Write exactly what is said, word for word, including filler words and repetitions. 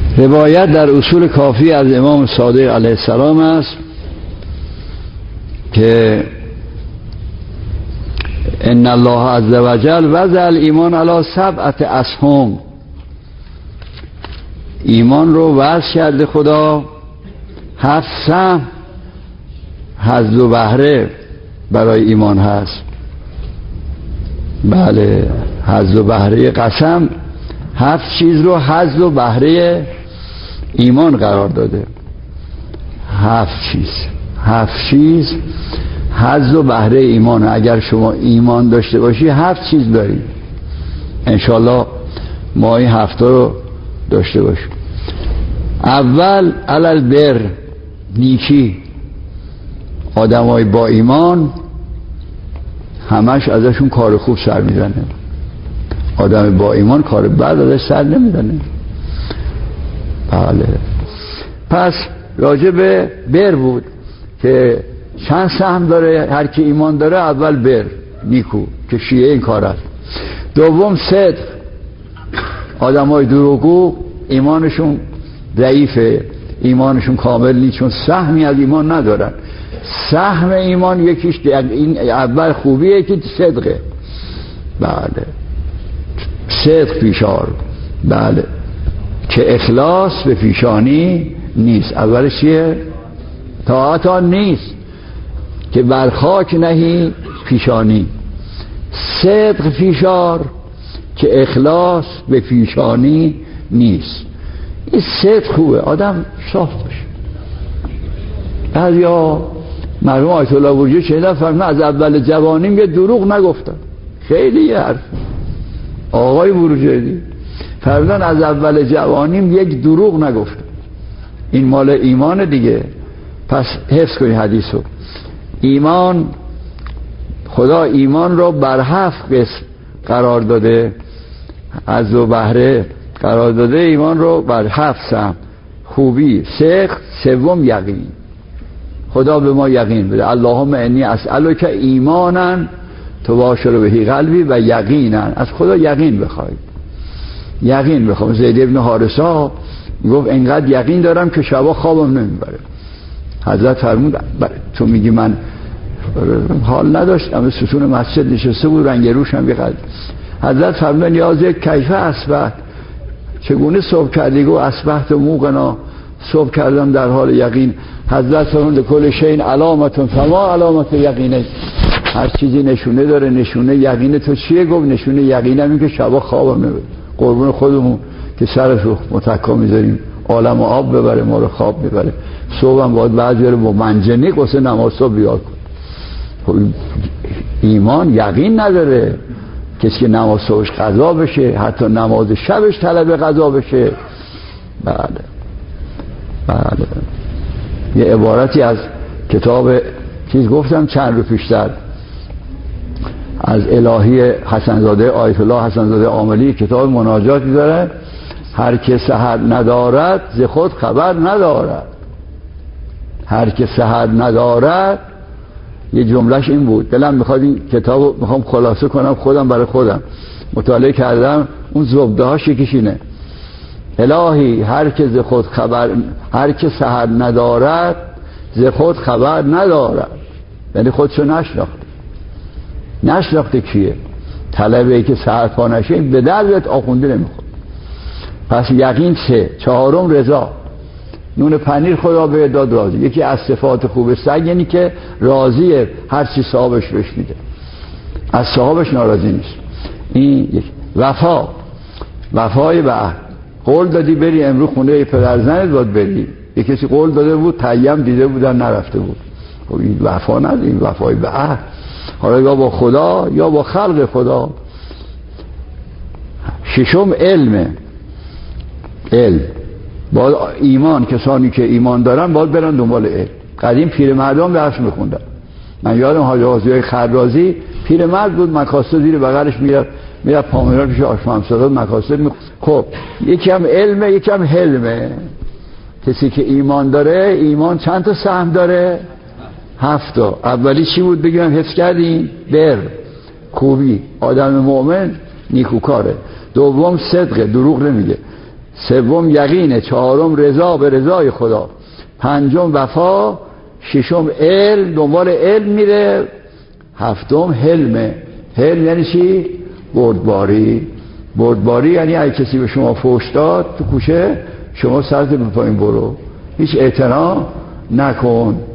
روایت در اصول کافی از امام صادق علیه السلام است که ان الله عز وجل وضع الایمان علی سبعة اسهم، ایمان رو وضع کرده خدا هفت سهم حظ و بهره برای ایمان هست. بله، حظ و بهره قسم هفت چیز رو حظ و بهره ایمان قرار داده. هفت چیز هفت چیز حظ و بهره ایمان. اگر شما ایمان داشته باشی هفت چیز داری. انشالله ما این هفت رو داشته باشیم. اول علل بر، نیکی. آدمای با ایمان همش ازشون کار خوب سر میزنه. آدم با ایمان کار بد ازش سر نمیزنه. بله. پس راجع به بر بود که چند سهم داره هر کی ایمان داره. اول بر، نیکو، که شیعه این کار است. دوم صدق. آدم های دروغگو ایمانشون ضعیفه، ایمانشون کامل نیست، چون سهمی از ایمان ندارن. سهم ایمان یکیش این اول خوبیه که صدقه. بله، صدق پیشار. بله، که اخلاص به پیشانی نیست. اولش چیه؟ طاعت آن نیست که بر خاک نهی پیشانی. صدق پیشار که اخلاص به پیشانی نیست. این صدق خوبه، آدم صاف باشه. بعضیا مرحوم آیت الله بروجردی چه فرمودن از اول جوانیم یه دروغ نگفتم. خیلی یه حرف آقای بروجردی فرمودن از اول جوانیم یک دروغ نگفتم. این مال ایمان دیگه. پس حفظ کنی حدیثو. ایمان، خدا ایمان رو بر هفت قسم قرار داده، از و بهره قرار داده. ایمان رو بر هفت سهم: خوبی، صدق، سوم یقین. خدا به ما یقین بده. اللهم انی اسألک ایمانا تباشر بهی قلبی و یقینا. از خدا یقین بخوای. یقین بخوام. زید ابن حارثه گفت اینقدر یقین دارم که شبا خوابم نمیبره. حضرت فرمود تو میگی من حال نداشتم، ستون مسجد نشسته بود، رنگ روشم بیقدر. حضرت فرمود نیاز کیفه اصبحت، چگونه صبح کردی؟ گو اصبحت موقنا، صبح کردم در حال یقین. حضرت فرمود کل شین علامتون فما علامت یقینه. هر چیزی نشونه داره. نشونه یقین تو چیه؟ گفت نشونه یقینم این که شبا خوابم نمیبره. قربون خودمون که سرش رو متکا میذاریم عالم آب ببره، ما رو خواب میبره. صبح هم باید بعضی رو با منجنیق واسه نماز صبح بیار کن. ایمان یقین نداره. کسی که نماز صبحش قضا بشه، حتی نماز شبش طلب قضا بشه. بله بله. یه عبارتی از کتاب چیز گفتم چند رو پیشتر از الهی حسنزاده، آیت الله حسنزاده عاملی، کتاب مناجاتی داره. هر که سحر ندارد ز خود خبر ندارد. هر که سحر ندارد، یه جملهش این بود. دلم میخواد این کتابو میخوام خلاصه کنم خودم برای خودم مطالعه کردم. اون زبده هاش یکیش اینه: الهی هر که ز خود خبر، هر که سحر ندارد ز خود خبر ندارد. یعنی خودشو نشناخته. نشناخته کیه؟ طلبه که سحر پا نشه به دردت آخونده نمیخواد. پس یقین سه. چهارم رضا. نون پنیر خدا به داد راضی. یکی از صفات خوب سگ یعنی که راضیه هر چی صاحبش بهش میده، از صاحبش ناراضی نیست. این یک. وفا، وفای به عهد. قول دادی بری امروز خونه پدرزنت باید بری. یک کسی قول داده بود، تیم دیده بودن نرفته بود. خب این وفا نداریم، وفای به عهد. حالا یا با خدا یا با خلق خدا. ششم علمه. علم. باید ایمان، کسانی که ایمان دارن باید برن دنبال علم. قدیم پیرمردان درس میخوندن. من یادم حاج آقای خرازی پیرمرد بود، مکاسب زیر بغلش میرفت میرفت پامیرا پیش آشپزخونه مکاسب می... خب یکی هم علمه، یکی هم حلمه. کسی که ایمان داره، ایمان چند تا سهم داره؟ هفت تا. اولی چی بود بگیم حفظ کردیم؟ بر، خوبی. آدم مؤمن نیکوکاره. دوم صدقه، دروغ نمیگه. سوم یقینه، چهارم رضا به رضای خدا، پنجم وفا، ششم علم، دنبال علم میره، هفتم حلمه. حلم یعنی چی؟ بردباری. بردباری یعنی اگه کسی به شما فحش داد تو کوچه، شما سرت به پایین برو، هیچ اعتنا نکن.